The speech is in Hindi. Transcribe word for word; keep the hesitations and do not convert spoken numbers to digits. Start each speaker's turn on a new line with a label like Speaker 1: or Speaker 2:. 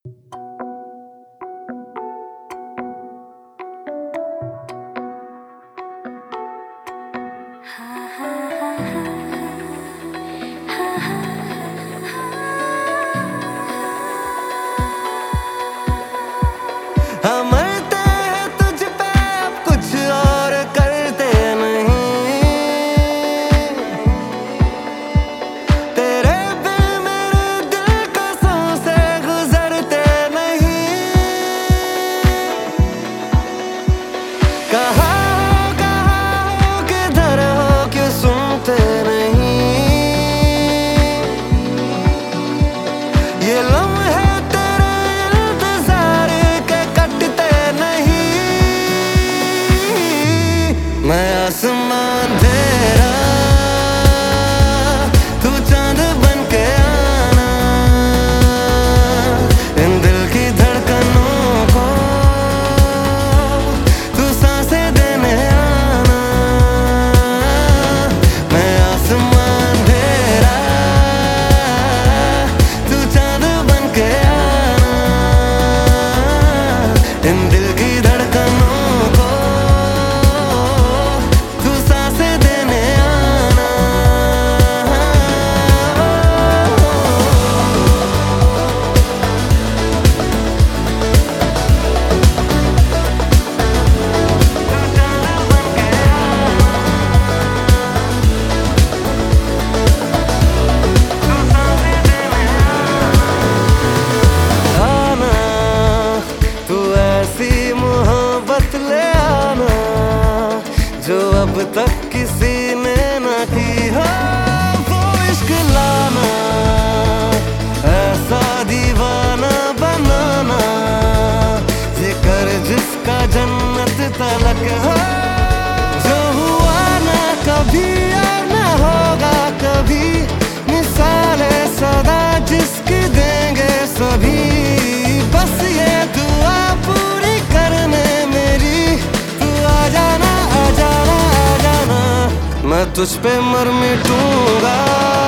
Speaker 1: हम मरते हैं तुझ पे, अब कुछ और करते नहीं। तेरे बिन मेरे दिल कसों से गुजरते नहीं। कहाँ हो, कहाँ हो, किधर हो, क्यों सुनते नहीं। ये लम्हे तेरे इंतजार के कटते नहीं। मैं आसमान तेरा, तू चांद बन के आना। इन दिल की धड़कनों को तू सांसें देने आना। मैं आसमान तेरा, तू चांद बन के आना। इन दिल की धड़कनों को तू सांसें देने आना। आना, तू ऐसी मोहब्बत ले आना जो अब तक किसी ने न की हो। वो इश्क लाना, ऐसा दीवाना बनाना, जिक्र जिसका जन्नत तलक हो। जो हुआ ना कभी और न होगा कभी, मिसाले सदा जिसकी देंगे सभी। बस ये दुआ पूरी करने मेरी, तू आ जाना, आ जाना, आ जाना। मैं तुझ पे मर मिटूंगा।